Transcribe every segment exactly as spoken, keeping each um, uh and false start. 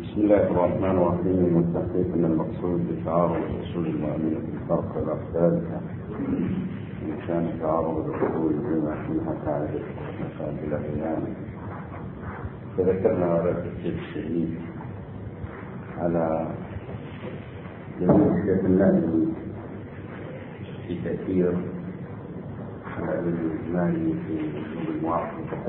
بسم الله الرحمن الرحيم. والتحقيق من المقصود بتعارض الاصول المؤمنه في الفرق والافضال ان كان تعارض الاصول بما فيها قاعده بلا بيان. تذكرنا على التفسير الشديد على جميع النادي في تاثير العلم الاجمالي في اسلوب الموافقه.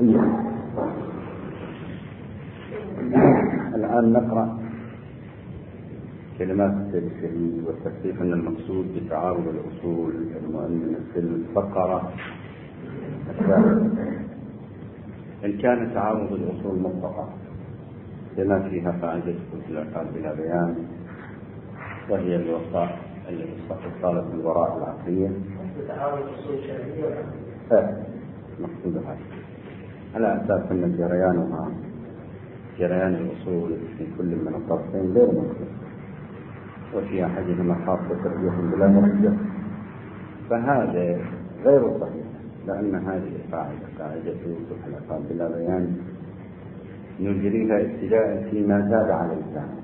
الآن نقرأ كلمات السيد الشهيد والتحقيق أن المقصود بتعارض الأصول المؤمنة في الفقرة الثالثة إن كان تعارض الأصول مطلقة بما فيها قاعدة العقاد بلا بيان، وهي الوصاء الاتصال بالبراءة العقلية. تعارض الأصول الشرعية ولا؟ مقصود هذا على أساس أن جريانها جريان الأصول في كل من الطرفين غير مطلق، وفي أحدهما خاصة تربية بلا مرجع، فهذا غير صحيح، لأن هذه القاعدة قاعدة العقاد بلا بيان نجريها ابتداء فيما زاد على الإسلام.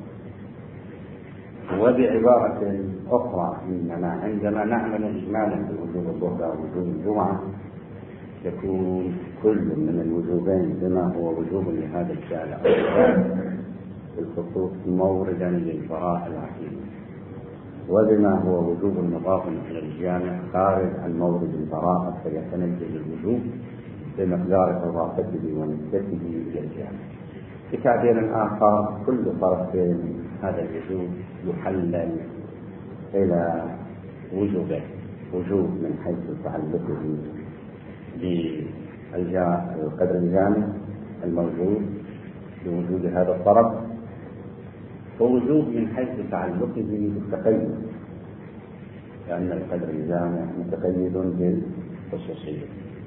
وبعبارة أخرى إننا عندما نعمل إجمالا بوجوب الظهر ووجوب الجمعة يكون كل من الوجوبين بما هو وجوب لهذا الشارع بالخصوص موردا للبراءة العقلية، وبما هو وجوب مضاف إلى الجامع خارج عن مورد البراءة فيتنجز الوجوب بمقدار إضافته ونسبته إلى الجامع. بتعبير آخر كل طرف هذا الوجوب يحلل إلى وجوبين: وجوب من حيث تعلقه بالقدر الجامع الموجود بوجود هذا الطرف، ووجوب من حيث تعلقه بالتقيد، لأن القدر الجامع متقيد بالخصوصية،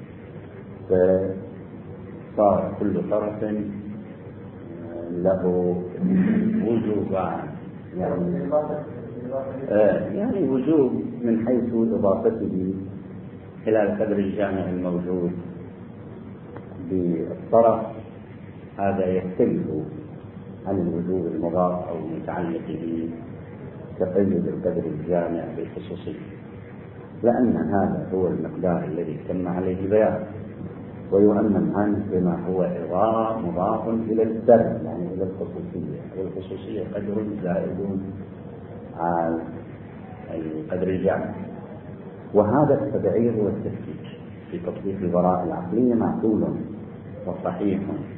فصار كل طرف له وجوبان، يعني آه يعني وجوب من حيث إضافته إلى القدر الجامع الموجود بالطرف، هذا يختلف عن الوجوب المضاف أو المتعلق بتقيد القدر الجامع بالخصوصية، لأن هذا هو المقدار الذي تم عليه البيان، ويؤمن عنه بما هو إضافة مضاف إلى السر، يعني إلى الخصوصية، والخصوصية قدر زائد على القدر الجامع. وهذا التبعير والتفكيك في تطبيق البراءة العقلية معقول وصحيح،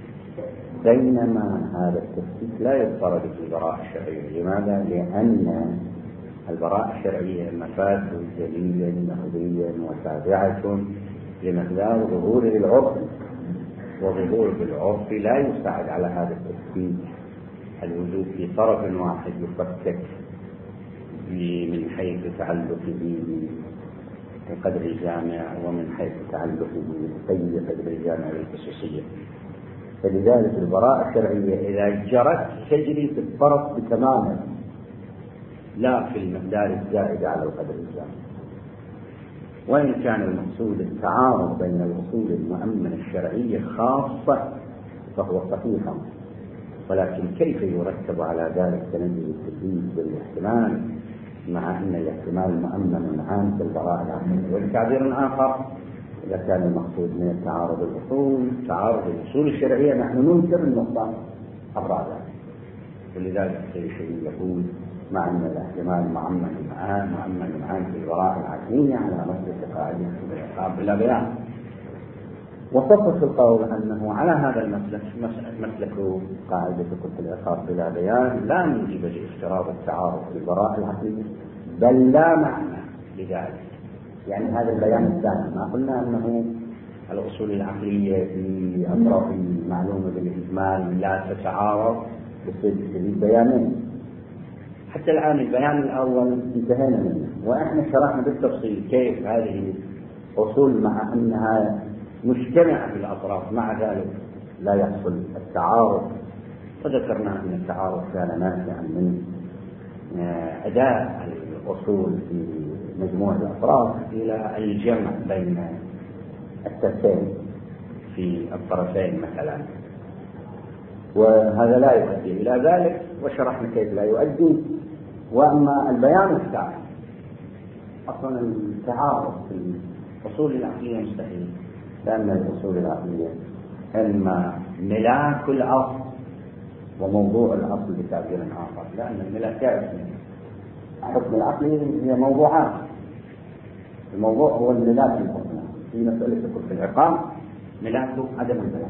بينما هذا التفكيك لا يفترض في البراءة الشرعية. لماذا؟ لأن البراءة الشرعية مفاد جليا نقديا وتابعة لمقدار ظهور العرف، وظهور بالعرف لا يساعد على هذا التفكيك. الوجود في طرف واحد يفكك من حيث تعلقه بقدر الجامع ومن حيث تعلقه بأي قدر الجامع بالخصوصية. فلذلك البراءة الشرعية إذا جرت تجري في الطرف بتماما، لا في المقدار الزائد على القدر الجامع. وإن كان المقصود التعارض بين الأصول المؤمنة الشرعية خاصة فهو صحيح، ولكن كيف يرتب على ذلك تنزل التكليف بالاحتمال مع أن الاحتمال مؤمن عام في البراءة العقلية؟ وبتعبير آخر، إذا كان المقصود من التعارض الأصول تعارض الأصول الشرعية نحن ننكر النقطة الرابعة، ولذلك الشيء يقول مع أن الاحتمال مؤمن عام مؤمن عام في البراءة العقلية على مسلك قاعدة العقاب بلا بيان. وصف القول أنه على هذا المسلك مسلك قاعدة العقاب بلا بيان لا موجب لافتراض التعارض في البراءة العقلية، بل لا معنى لذلك. يعني هذا البيان الثاني، ما قلنا أنه الأصول العقلية في أطراف معلومة بالإجمال لا تتعارض بصدق البيانين. حتى الآن البيان الأول انتهينا منه، وإحنا شرحنا بالتفصيل كيف هذه الأصول مع أنها مجتمعة في الأطراف مع ذلك لا يحصل التعارض، وذكرنا أن التعارض كان ناشئا من أداء الأصول في مجموع الأطراف إلى الجمع بين الترتين في الطرفين مثلا. وهذا لا يؤدي إلى ذلك، وشرحنا كيف لا يؤدي. وأما البيان الثاني، أصلا التعارض في الأصول العقلية مستحيل، لأن الأصول العقلية إما ملاك الأصل وموضوع الأصل بتعبير آخر، لأن الملاكات الحكم العقلي هي موضوعات. الموضوع هو الملاك الحكم في مسألة حكم العقاب، ملاكه عدم البيان.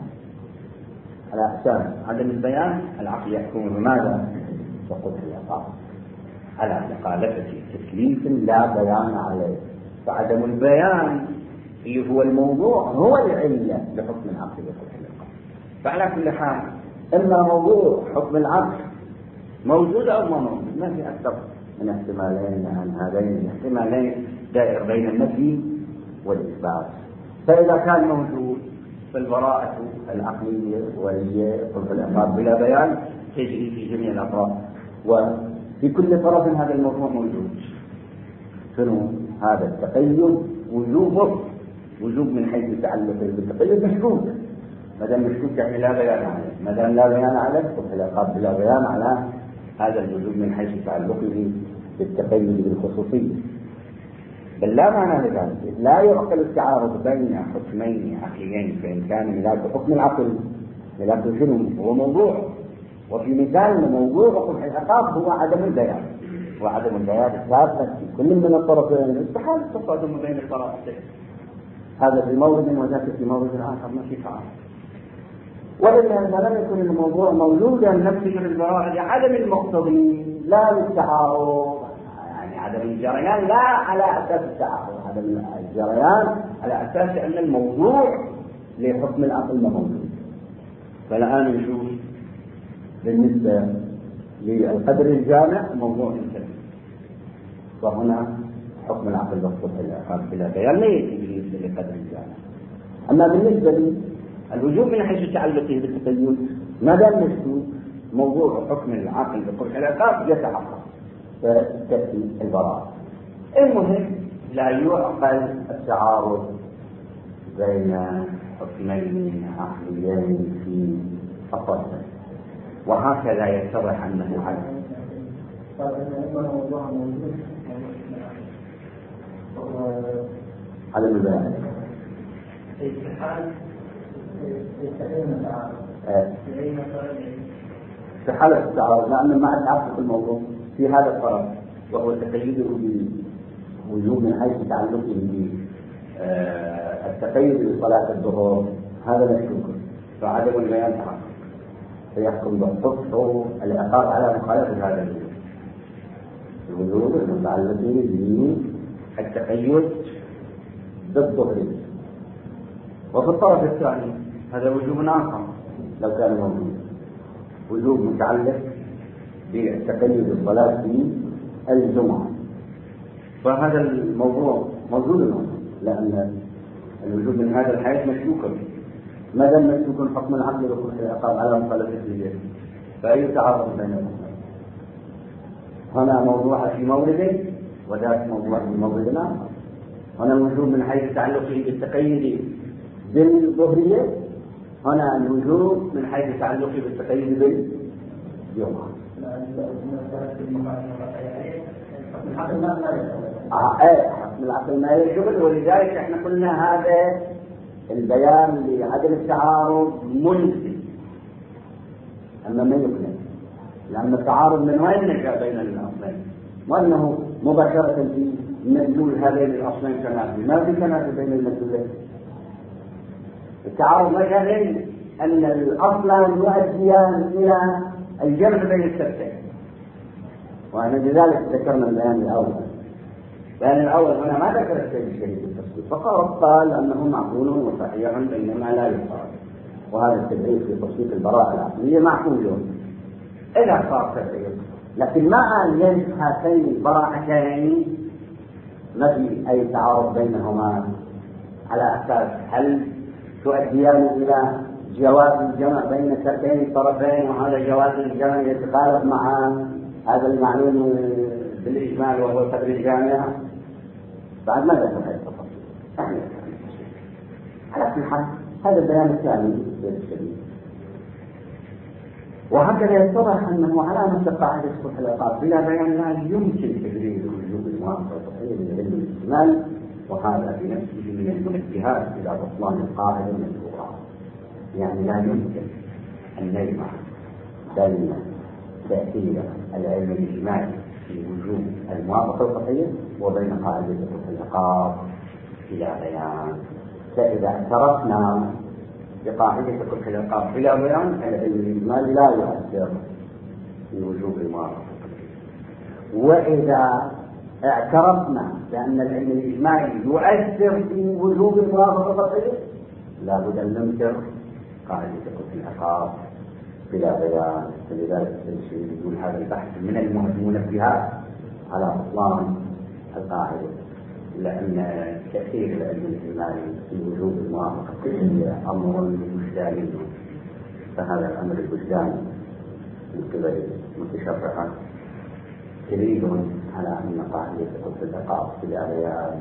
على أساس عدم البيان العقل يحكم بماذا؟ سقوط العقاب على مخالفة تكليف لا بيان عليه. فعدم البيان اللي هو الموضوع هو العلة لحكم العقل بحكم العقاب. فعلى كل حال إما موضوع حكم العقل موجود أو ما موجود، ما في أكثر من احتمالين عن هذين الاحتمالين دائر بين النفي والإثبات. فإذا كان موجود فالبراءة العقلية وهي حكم العقاب بلا بيان تجري في جميع الأطراف، وفي كل طرف هذا الموضوع موجود. شنو هذا التقيد؟ وجوبه وجوب من حيث تعلق بالتقيد مشكوك، ما دام مشكوك يعني لا بيان عليه، ما دام لا بيان عليه حكم العقاب بلا بيان على هذا الوجوب من حيث تعلقه بالتقيد بالخصوصية. بل لا معنى لذلك، لا يعقل التعارض بين حكمين عقليين، فإن كان ملاك حكم العقل ملاك شنو هو موضوع، وفي مثال موضوع حكم العقاب هو عدم البيان، وعدم البيان الثابت في كل من الطرفين استحال التصادم بين الطرفين، هذا في مورد وذاك في مورد آخر، ما في تعارض. وإلا إذا لم يكن الموضوع موجودا نفسه للبراءة لعدم المقتضي لا للتعارض، يعني عدم الجريان لا على أساس التعارض، عدم الجريان على أساس أن الموضوع لحكم العقل ما موجود. فالآن نشوف بالنسبة للقدر الجامع موضوع انتهى، وهنا حكم العقل بسطة العقاب بلا بيان لا يأتي بالنسبة للقدر الجامع. أما بالنسبة لي الوجوب من حيث تعلقه بالتقيد ما دام مشكوك موضوع حكم العقل بقبح العقاب يتحقق فتأتي البراءة. المهم لا يعقل التعارض بين حكمين عقليين في الطرفين، وهكذا يتضح أنه عدل. على البيان في حالة التعارض، لأن مع التعارض في الموضوع في هذا الطرف وهو تقييده بوجوب من حيث تعلقه بالتقييد بصلاة الظهر، هذا مشكوك، فعدم البيان تحقق فيحكم بالحكم العقاب على مخالفة هذا الوجوب، الوجوب المتعلق بالتقييد بالظهر. وفي الطرف الثاني هذا وجوب آخر لو كان موجود، وجوب متعلق بالتقييد بالصلاة في الجمعة، فهذا الموضوع موجود، لأن الوجوب من هذا الحيث مشكوكا، ما دام مشكوك حكم العقل وحكم العقاب على مخالفة الجهة، فأي تعارض بينهما؟ هنا موضوع في مورد وذاك موضوع في مورد آخر. هنا الوجوب من حيث تعلقه بالتقييد بالظهرية، هنا الوجوب من حيث تعلقه بالتقييد بالجمعة. حكم العقل ما يجب، ولذلك احنا قلنا هذا البيان لعدم التعارض ملزم، أما ما يقنع، لأن التعارض من وين نشأ بين الأصلين؟ وأنه مباشرة في مدلول هذين الأصلين تنافي، ما في تنافي بين المدلولين. التعارض نشأ من أن الأصلان يؤديان إلى الجمع بين السبتين، وأنا لذلك ذكرنا البيان الأول. البيان الأول هنا ما ذكر الشيء الشديد التصوير، فقط قال أنه معقول وصحيح بينما لا يقال، وهذا التدعيم في تصوير البراءة العقلية معقول إذا صار تدعيم، لكن مع أن هاتين البراءتين ما في أي تعارض بينهما على أساس هل تؤديان إلى جواز الجمع بين سبتين الطرفين، وهذا جواز الجمع يتخالف مع هذا المعلوم بالإجمال وهو القدر الجامع. بعد ما ذكر هذه التفاصيل على كل حال هذا البيان الثاني بالشديد. وهكذا يتضح أنه على نفس قاعدة صلح العقاب بلا بيان لا يمكن تجريد وجوب الموافقة الصحية للعلم الاجتماعي، وهذا بنفسه من الانتهاك إلى بطلان القاعدة المذكورة. يعني لا يمكن أن نجمع بين تأثير العلم الاجتماعي في وجوب الموافقة الصحية وبين قاعدة صلح العقاب بلا بيان. فإذا اعترفنا بقاعدة صلح العقاب بلا بيان، العلم الاجتماعي لا يؤثر في وجوب الموافقة، وإذا اعترفنا بأن العلم الاجتماعي يؤثر في وجوب الموافقة الصحية لا بد أن ننكر قاعدة صلح العقاب بلا بيان. فلذلك يقول هذا البحث من المنبهات على بطلان القاعدة، لأن تأثير العلم الاجتماعي في وجوب الموافقة الصحية أمر وجداني، فهذا الأمر الوجداني من قبل المتشرعة دليل على أن قاعدة صلح العقاب بلا بيان.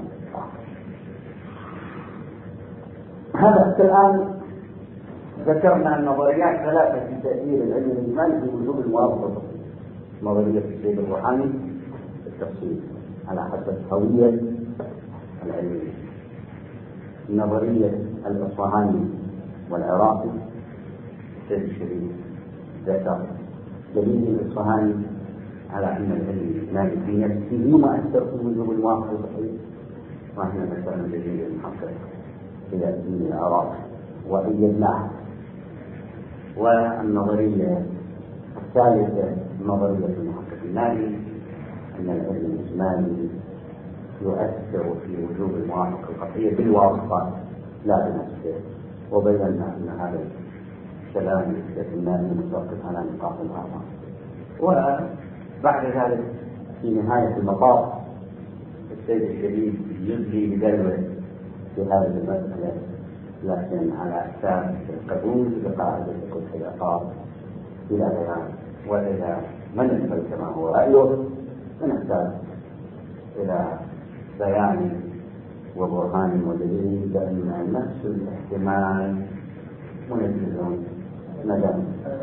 هذا الآن ذكرنا النظريات ثلاثة في تأثير العلم الاجتماعي في وجوب الموافقة الصحية. نظرية السيد الروحاني التفصيل على حسب هوية العلمية، نظرية الإصفهاني والعراقي السيد الشريف ذكر دليل الإصفهاني على أن العلم الاجتماعي في نفسه مؤثر في وجوب الموافقة الصحية، وإحنا ذكرنا دليل المحقق في الدين العراقي وأيدناه. والنظرية الثالثة نظرية المحقق النادي أن العلم الاجتماعي يؤثر في وجوب الموافقة القطعية بالواسطة لا بنفسه، وبينا أن هذا الكلام النادي متوقف على نقاط الآخر. وبعد ذلك في نهاية المطاف السيد الشريف يبدي بدلوه في هذه المسألة، لكن على أساس القبول بقاعدة صلح العقاب بلا بيان. وإذا من نقبل كما هو رأيه فنحتاج إلى بيان وبرهان ودليل بأن نفس الاحتمال منزل ندم.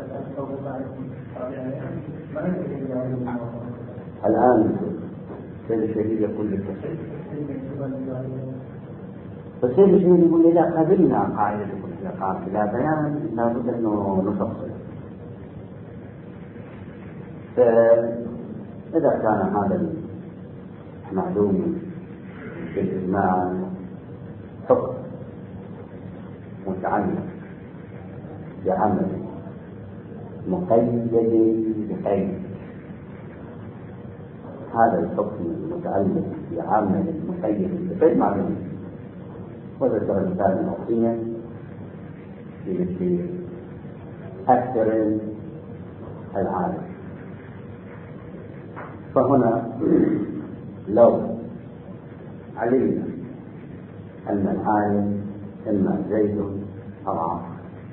الآن السيد الشهيد يقول للتصحيح، فالسيد الشهيد يقول إذا قبلنا قاعدة صلح العقاب بلا بيان لابد أنه نفصل. فإذا كان هذا المعلوم بالإجماع حكم متعلق بعمل مقيد بقيد، هذا الحكم المتعلق بعمل مقيد بقيد معلوم، وذكر مثالا أخيرا في أكثر العالم. فهنا لو علمنا أن العالم إما زيد أو عمرو،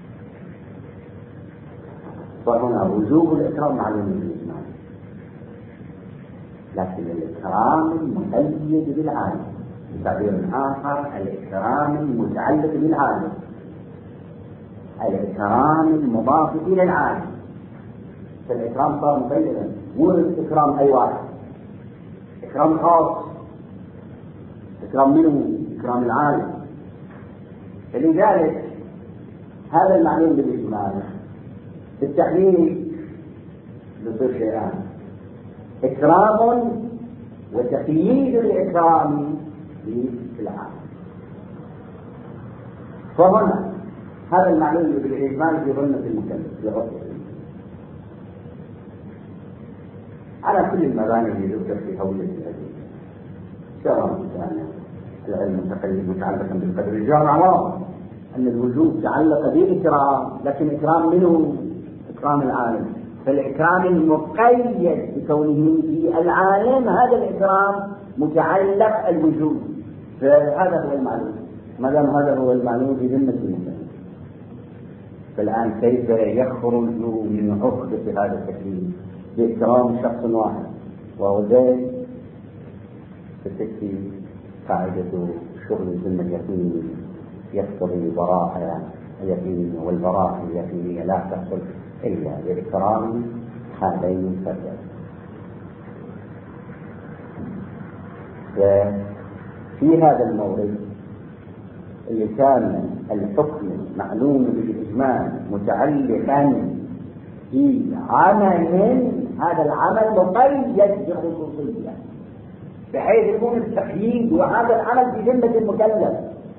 فهنا وجوب الإكرام معلوم بالإجماع، لكن الإكرام المقيد بالعالم، بتعبير آخر الإكرام المتعلق بالعالم، الإكرام المضاف إلى العالم. فالإكرام صار مقيدا، مو الإكرام أي واحد، إكرام خاص. إكرام منه؟ إكرام العالم. فلذلك هذا المعلوم بالإجماع بالتحليل بصير شيئان: إكرام وتقييد الإكرام بالعالم. فهنا هذا المعلوم بالإجماع في ظنة المكلف يغطي على كل المباني اللي ذكر في هوية الأدلة، سواء كان العلم المتقيد متعلقا بالقدر الجامع واضح أن الوجود تعلق بالإكرام، لكن إكرام منه؟ إكرام العالم. فالإكرام المقيد بكونه في العالم هذا الإكرام متعلق الوجود، فهذا هو المعلوم. ما دام هذا هو المعلوم في ذمة المكلف، فالآن كيف يخرج من عقدة هذا التكليف بإكرام شخص واحد وهو زيد؟ فتكفي قاعدة شغل الذمة اليقين يقتضي براءة اليقين، والبراءة اليقينية لا تحصل إلا بإكرام هذين الفردين. وفي هذا المورد اللي كان الحكم معلوم بالإجمال متعلقا بعمل، هذا العمل مقيد بخصوصية بحيث يكون التقييد وهذا العمل في ذمة المكلف.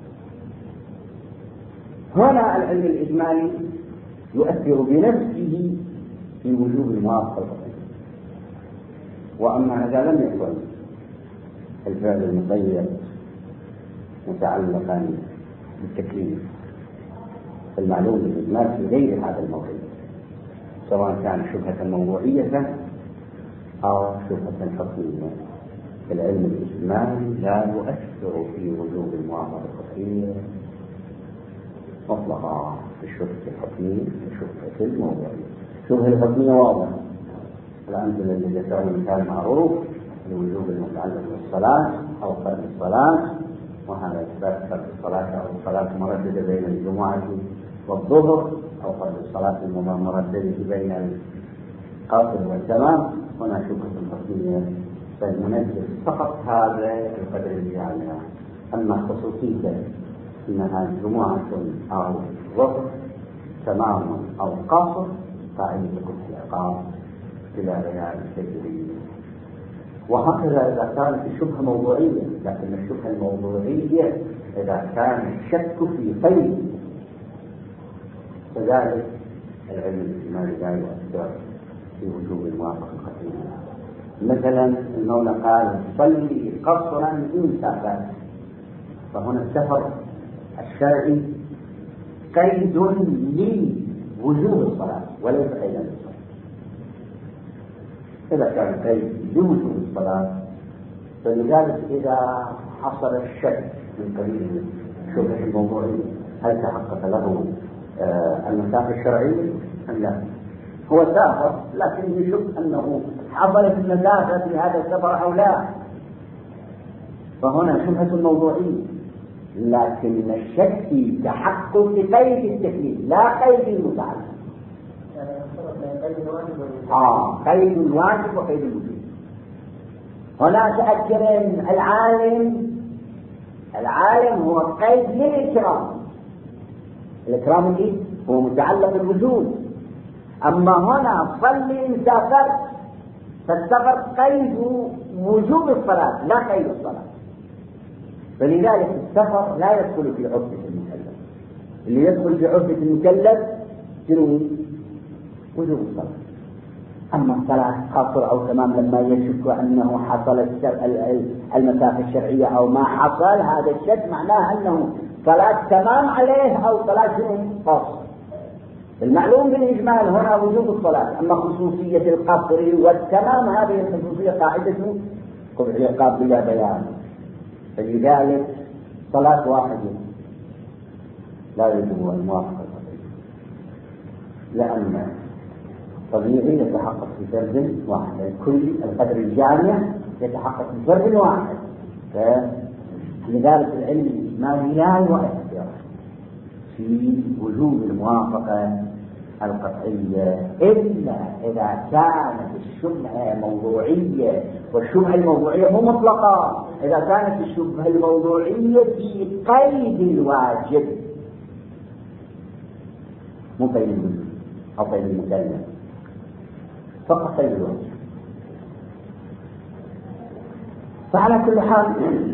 هنا العلم الإجمالي يؤثر بنفسه في وجوب الموافقة، وأما إذا لم يكن الفعل المقيد متعلقا بالتكليف المعلوم بالإجمال في غير هذا الموضوع، سواء كان شبهة موضوعية أو شبهة حكمية، العلم الإجمالي لا يؤثر في وجوب الموافقة القطعية مطلقا في الشبهة الحكمية والشبهة الموضوعية. الشبهة الحكمية واضحة، الأمثلة التي ذكرها مثال معروف لوجوب المتعلق بالصلاة أو فرض الصلاة، وهذا إثبات فرض الصلاة أو الصلاة مرددة بين الجمعة والظهر، أو فرض الصلاة المرددة بين القاصر والتمام. هنا شبهة حكمية فالمنزل فقط هذا القدر الذي عليها، أما خصوصية إنها جمعة أو ظهر تمام أو قاصر فإن تكون في عقاب إلى رياء التجريد. وهكذا إذا كانت الشبهة موضوعية، لكن الشبهة الموضوعية إذا كان الشك في قيد فذلك العلم الإجمالي لا يؤثر في وجوب الموافقة القطعية. مثلا المولى قال صلي قصرا إن سافرت، فهنا السفر الشرعي قيد لوجوب الصلاة وليس قيدا للصلاة. إذا كان قيد لوجوب الصلاة فلذلك إذا حصل الشك من قبيل شبهة الموضوعية هل تحقق له آه المسافة الشرعية أم لا؟ هو سافر لكن يشك أنه حصلت المسافة في هذا السفر أو لا، فهنا شبهة الموضوعية، لكن الشك في تحقق قيد التكليف لا قيد المتعلق. آه قيد الواجب وقيد الوجوب. هنا تأكدين العالم العالم هو قيد للإكرام، الإكرام اللي هو متعلق بالوجود. أما هنا صلي إن سافرت فالسفر قيد وجوب الصلاة لا قيد الصلاة، فلذلك السفر لا يدخل في عهدة المكلف. اللي يدخل في عهدة المكلف شنو؟ وجوب الصلاة. أما الصلاة قصر أو تمام لما يشك أنه حصل المسافة الشرعية أو ما حصل، هذا الشك معناه أنه صلاة تمام عليه أو صلاة شنو؟ قصر. المعلوم بالإجمال هنا وجوب الصلاة، أما خصوصية القصر والتمام هذه الخصوصية قاعدة قبح عقاب بلا بيان، فلذلك صلاة واحدة لا يجب الموافقة لأن طبيعي يتحقق في فرد واحد، الكل القدر الجامع يتحقق في فرد واحد، فلذلك العلم الإجمالي لا يؤثر في وجوب الموافقة القطعية إلا إذا كانت الشبهة موضوعية، والشبهة الموضوعية مو مطلقة، إذا كانت الشبهة الموضوعية في قيد الواجب مو قيد الوجوب أو قيد المكلف، فقط قيد الواجب. فعلى كل حال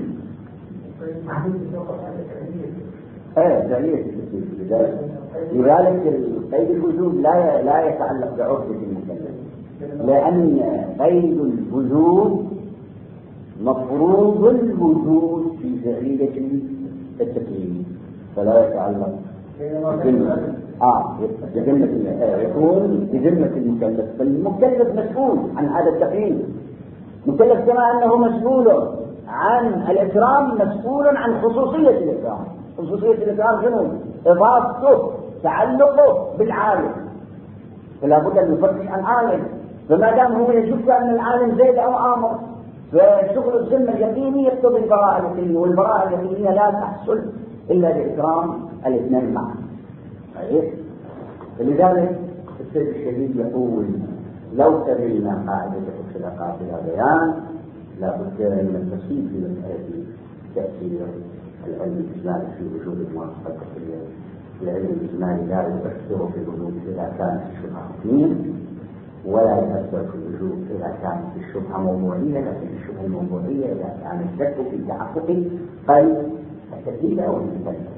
ايه فعلية لذلك لذلك قيد الوجوب لا لا يتعلق بعهدة المكلف، لأن قيد الوجوب مفروض الوجود في فعلية التكليف، فلا يتعلق بذمة اه بذمة يكون بذمة المكلف، فالمكلف مسؤول عن هذا التكليف، مكلف كما أنه مسؤول عن الإكرام مسؤول عن خصوصية الإكرام. خصوصية الإكرام شنو؟ إضافته تعلقه بالعالم، فلا بد أن يفتش عن عالم، فما دام هو يشك أن العالم زيد أو آمر فشغل الذمة اليقيني يقتضي البراءة اليقينية، والبراءة اليقينية لا تحصل إلا بإكرام الاثنين معا. لذلك السيد الشهيد يقول لو سبيلنا قاعدة الخلقات بلا بيان لابد من التفصيل في مسألة تأثير العلم الإجمالي في وجود الموافقة القطعية. العلم الإجمالي لا يؤثر في الوجود إذا كانت الشبهة حكمية، ولا يؤثر في الوجود إذا كانت الشبهة موضوعية، لكن الشبهة الموضوعية إذا كان الشك في تحقق قيد التكليف أو المثلث.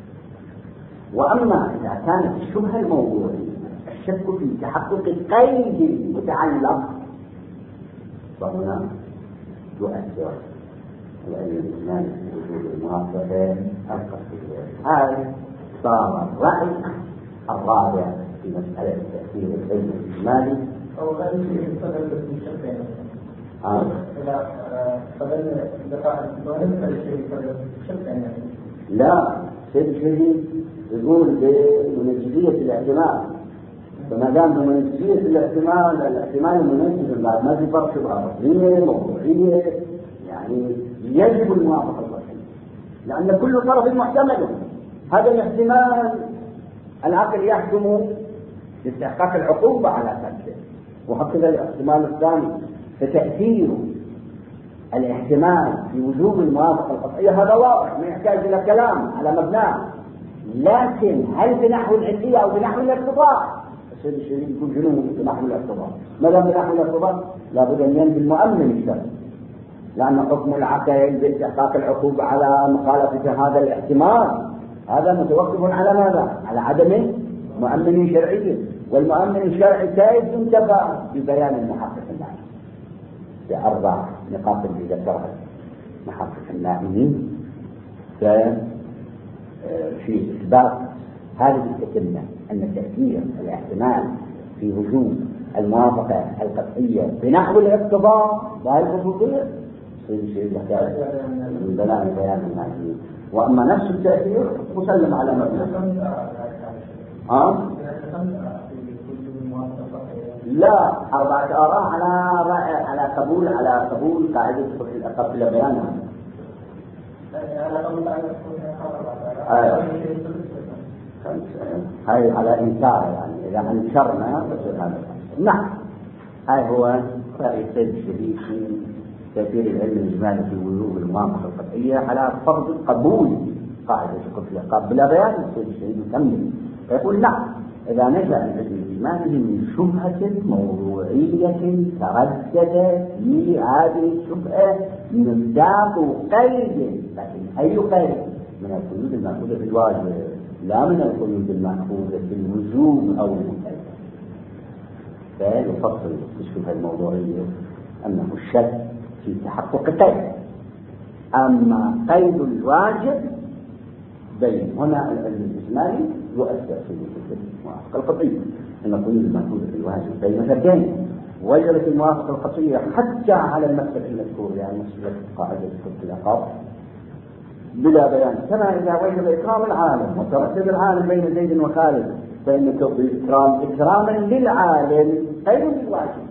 وأما إذا كانت الشبهة الموضوعية الشك في تحقق قيد المتعلق فهنا يؤثر العلم الإجمالي في وجود الموافقة القطعية. هذا صار الرأي الرابع في مسألة تأثير العلم الإجمالي. أو غير يستدل بالشك آه. إذا استدل دفاع ونسبة الشيء بالشك يعني. لا، سيد الشهيد يقول بمنجزية الاحتمال، فما دام بمنجزية الاحتمال الاحتمال المنجز ما في فرق شبهة أصلية موضوعية، يعني يجب الموافقة القطعية لأن كل طرف محتمل. هذا الاحتمال العقل يحكم باستحقاق العقوبة على فعله، وهكذا الاحتمال الثاني. فتأثير الاحتمال في وجوب الموافقة القطعية هذا واضح ما يحتاج إلى كلام على مبناه، لكن هل بنحو العلية أو بنحو الارتباط؟ السيد الشهيد يكون جنون بنحو الارتباط. ما دام بنحو الارتباط لابد أن ينزل مؤمن الشر، لأن حكم العقل باستحقاق العقوبة على مخالفة هذا الاحتمال هذا متوقف على ماذا؟ على عدم مؤمن شرعي، والمؤمن الشرعي كيف ينتفى ببيان المحقق النائم بأربع نقاط اللي ذكرها محقق النائمين في إثبات هذه التتمة أن تأثير الاحتمال في وجود الموافقة القطعية بنحو الاقتضاء وهي الخصوصية شيء يحتاج من بيان بيان النائمين. وأما نفس التأثير مسلم على مبنى. آه؟ لا، أربعة آراء على رأي على قبول على قبول قاعدة قبل بيانها. أيوة. هاي على إنكار، يعني إذا أنكرنا نعم. هاي هو رأي السيد الشهيد في تأثير العلم الإجمالي في وجوب الموافقة القطعية على فرض قبول قاعدة قبل بيان. السيد الشهيد يكمل فيقول نعم، إذا نشأ العلم الإجمالي من شبهة موضوعية تردد في هذه الشبهة مصداق قيد، لكن أي قيد؟ من القيود المأخوذة في الواجب لا من القيود المأخوذة في الوجوب أو المكلف. فيفصل الشبهة الموضوعية أنه الشك في تحقق قيد، أما قيد الواجب بل هنا العلم الإجمالي يؤثر في الموافقة القطعية. أن القيود المأخوذة في الواجب بين فردين، وجرت الموافقة القطعية حتى على المسألة المذكور، يعني مسألة قاعدة العقاب بلا بيان، كما إذا وجب إكرام العالم وترتب العالم بين زيد وخالد فإن إكرام إكراما للعالم قيد للواجب،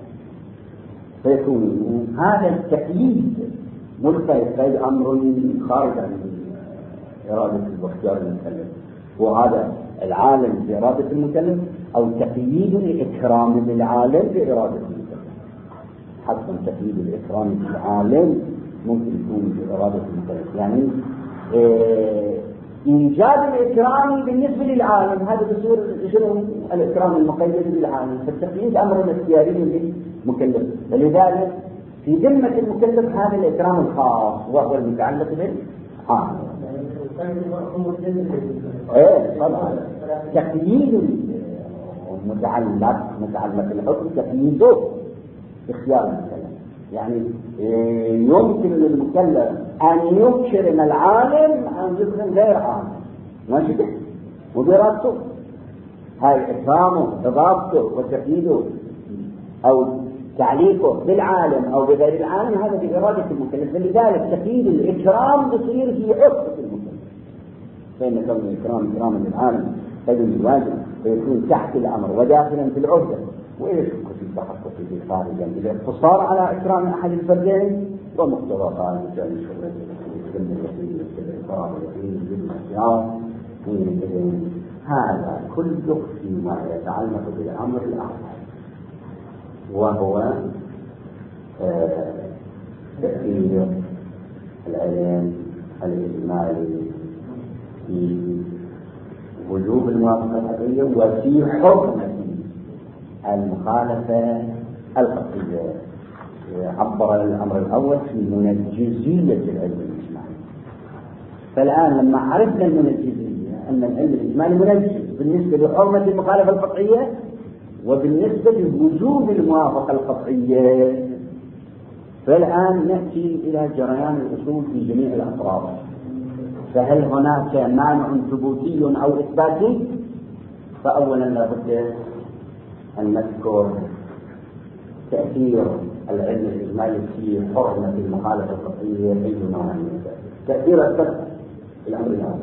فيكون هذا التقييد ملقى قيد أمر خارج عن إرادة واختيار المكلف، وهذا العالم بإرادة المكلف أو تقييد الإكرام للعالم بإرادة المكلف. حتى تقييد الإكرام للعالم ممكن يكون بإرادة المكلف، يعني إيه إيجاد الإكرام بالنسبة للعالم هذا بصير شنو الإكرام المقيد للعالم، فالتقييد أمر اختياري للمكلف، ولذلك في ذمة المكلف هذا الإكرام الخاص وهو المتعلق بالعالم. ايه طبعا تقييد المتعلق متعلق الحكم تقييده اختيار المكلف، يعني إيه يمكن للمكلف ان يكرم العالم ان يكرم غير عالم ماشي كده وبإرادته. هاي اكرامه اضافته وتقييده او تعليقه بالعالم او بغير العالم هذا بإرادة المكلف، فلذلك تقييد الاكرام بصير في عقدة المكلف، فإن كون الإكرام إكراما للعالم قيد الواجب فيكون تحت الأمر وداخلا في العهدة، وإيش في تحقق في خارجا بالاقتصار على إكرام أحد الفردين ومقتضى قال جعل الشهرة السن الوحيد والإكرام واليقين بالاختيار. هذا كله فيما يتعلق بالأمر الآخر، وهو تأثير العلم الإجمالي في وجوب الموافقة الحقيقية وفي حرمة المخالفة القطعية. عبر الأمر الأول في منجزية العلم الإجمالي. فالآن لما عرفنا المنجزية أن العلم الإجمالي منجز بالنسبة لحرمة المخالفة القطعية وبالنسبة لوجوب الموافقة القطعية، فالآن نأتي إلى جريان الأصول في جميع الأطراف. فهل هناك مانع ثبوتي أو إثباتي؟ فأولا لابد أن نذكر تأثير العلم الإجمالي في حرمة المخالفة القطعية أي نوع من التأثير. تأثير الثبت في الأمر الأول.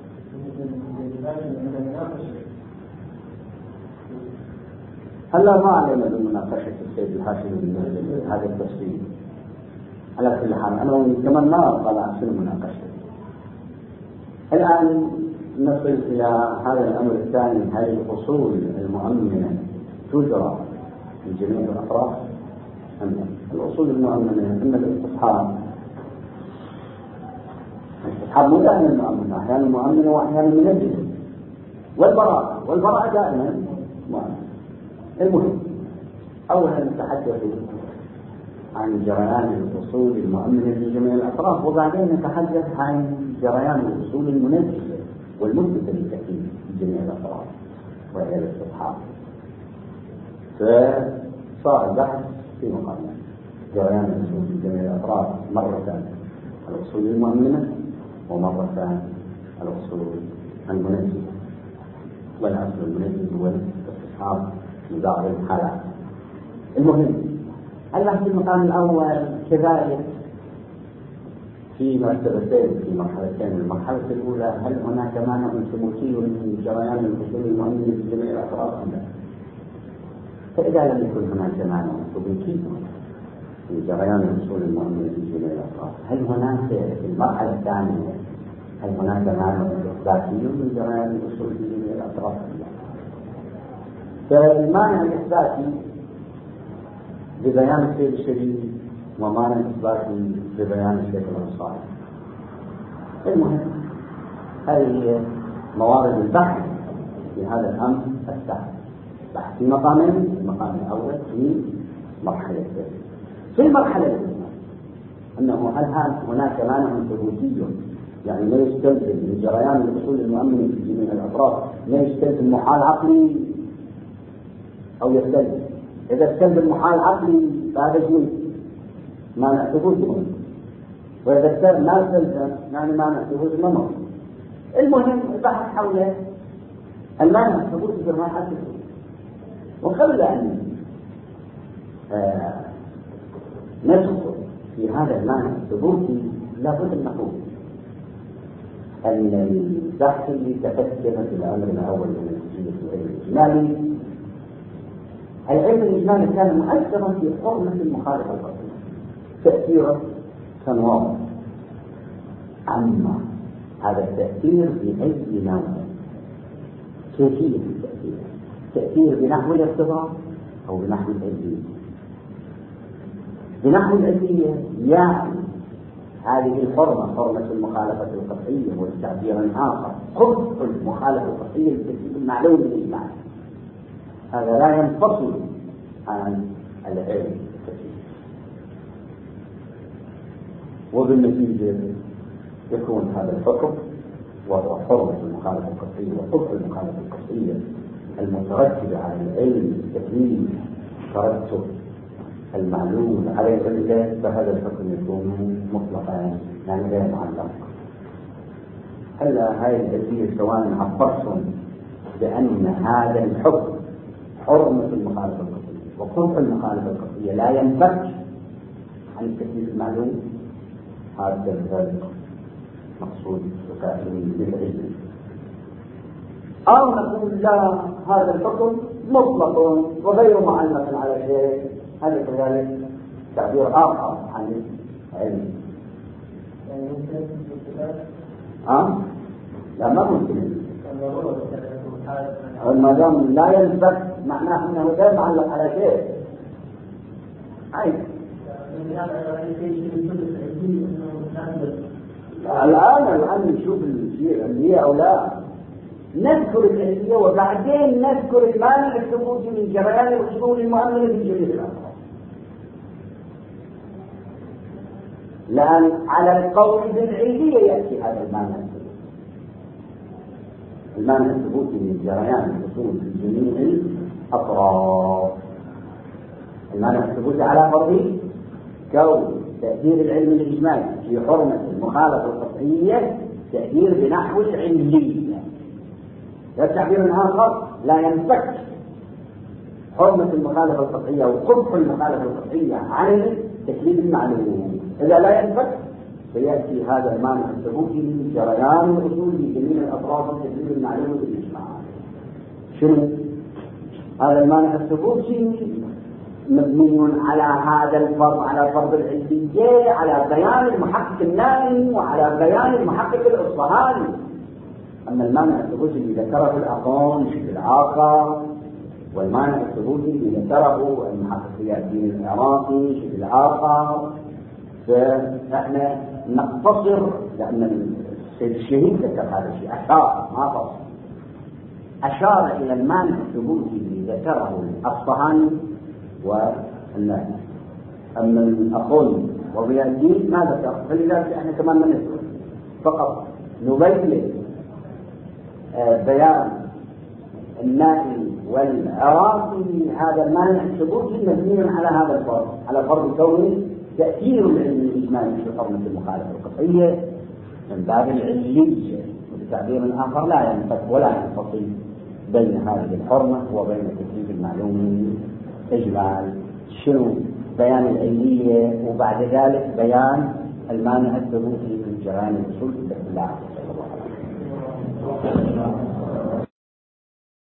هلا ما علينا بمناقشة السيد الهاشمي هذا التفصيل. على كل حال أنا كمان ما طلع شنو مناقشة. الآن نصل إلى هذا الأمر الثاني، هذه الأصول المؤمنة تجرى في جميع الأطراف. الأصول المؤمنة أن الاستصحاب الاستصحاب مو دائما مؤمنة، أحيانا مؤمنة وأحيانا منجزة، والبراءة والبراءة دائما مؤمنة. المهم أولا نتحدث عن جريان الأصول المؤمنة في جميع الأطراف، وبعدين نتحدث عن جريان الأصول المنجزة والمثبتة للتأكيد في جميع الأطراف وهي الاستصحاب. فصار البحث في مقامين: جريان الأصول في جميع الأطراف، مرة الأصول المؤمنة ومرة الأصول المنجزة. والأصل المنجز هو الاستصحاب في بعض الحالات. المهم الله في المقام الأول كذلك في مرتبتين، في مرحلتين. المرحلة الأولى: هل هناك مانع ثبوتي من جريان الأصول المؤمنة في جميع الأطراف أم لا؟ فإذا لم يكن هناك مانع ثبوتي في جريان الأصول المؤمنة في جميع الأطراف، هل هناك في المرحلة الثانية هل هناك مانع إثباتي من جريان الأصول في جميع الأطراف أم لا؟ فالمانع الإثباتي ببيان السيد الشديد ومانع إثباتي ببيان الشيخ الأنصاري. المهم هذه موارد البحث في هذا الأمر الثاني. بحث في مقامين: المقام الأول في مرحلة الثانية. في المرحلة الأولى أنه هل هناك مانع ثبوتي، يعني لا يستلزم من جريان الأصول المؤمنة في جميع الأطراف لا يستلزم محال عقلي أو يستلزم. إذا استلزم محال عقلي فهذا شيء مانع ثبوتي، وإذا استلزم ما استلزم يعني مانع ثبوتي ممر. المهم البحث حول المانع الثبوتي في المرحلة الأولى. وقبل أن آه ندخل في هذا المعنى الثبوتي لابد أن نقول أن البحث اللي تقدم في الأمر الأول من العلم الإجمالي، العلم الإجمالي كان مؤثرا في حرمة المخالفة القطعية، تأثيره كان واضح. أما هذا التأثير بأي نوع؟ كيفية التأثير؟ تأثير بنحو الاقتضاء أو بنحو العلمية؟ بنحو العلمية يعني هذه الحرمة حرمة المخالفة القطعية، والتعبير آخر قبح المخالفة القطعية المعلوم بالإجماع. هذا لا ينفصل عن العلم الكثير، وبالنتيجة يكون هذا الحكم وهو حرمة المخالفة القطعية وقبح المخالفة القطعية المترتبة على العلم الكثير ترتب المعلوم على العلة، فهذا الحكم يكون مطلقا يعني غير معلق. هلا هاي العلة سواء عبرتم بأن هذا الحكم حرمة المخالفة القطعية وقبح المخالفة القطعية لا ينفك عن التكليف المعلوم، هذا ذلك مقصود القائلين بالعلم. أو نقول لا، هذا الحكم مطلق وغير معلق على شيء، هذا كذلك تعبير آخر عن العلم. ها؟ لا ما ممكن. ما دام لا ينفك معناه أنه غير معلق على شيء. أي الآن الآن نشوف الشيء العلمية أو لا، نذكر العلمية وبعدين نذكر المانع الثبوتي من جريان الأصول المؤمنة في جميع الأمراض. لأن على القول بالعلمية يأتي هذا المانع الثبوتي. المانع الثبوتي من جريان الأصول في جميع الأطراف. المانع الثبوتي على فرض كون تأثير العلم الإجمالي في حرمة المخالفة القطعية تأثير بنحو العلمية. والتعبير آخر لا ينفك حرمة المخالفة القطعية وقبح المخالفة القطعية عن التكليف المعلوم. إذا لا ينفك فيأتي هذا المانع الثبوتي من جريان الأصول بجميع الأطراف التكليف المعلوم بالإجماع. شنو هذا المانع الثبوتي؟ مبني على هذا الفرض، على فرض العلمية، على بيان المحقق النائي وعلى بيان المحقق الأصفهاني. أما المانع الثبوتي اللي ذكره الأخون بشكل آخر، والمانع الثبوتي اللي ذكره المحقق الدين العراقي بشكل آخر، فإحنا نقتصر لأن السيد الشهيد ذكر هذا الشيء، أشار ما فصل، أشار إلى المانع الثبوتي اللي ذكره الأصفهاني والنائي. أما الأخون وضياء الدين ما ذكر، فلذلك إحنا كمان ما نذكر، فقط نبين بيان النائي والعراقي هذا المانع الثبوتي مبني على هذا الفرض، على فرض كونه تأثير العلم الإجمالي في حرمة المخالفة القطعية من باب العلمية، وبتعبير آخر لا ينفك ولا ينفصل بين هذه الحرمة وبين تكليف المعلوم إجمال. شنو بيان العلمية وبعد ذلك بيان المانع الثبوتي من جريان الأصول في الله.